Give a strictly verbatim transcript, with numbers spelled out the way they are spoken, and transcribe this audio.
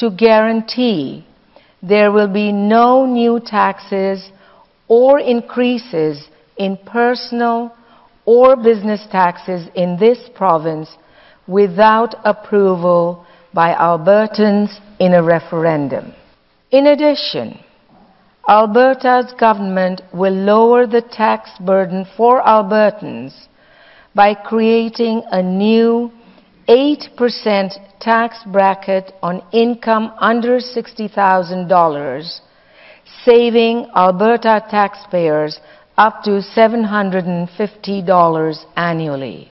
to guarantee there will be no new taxes or increases in personal or business taxes in this province without approval by Albertans in a referendum. In addition, Alberta's government will lower the tax burden for Albertans by creating a new eight percent tax bracket on income under sixty thousand dollars, saving Alberta taxpayers up to seven hundred fifty dollars annually.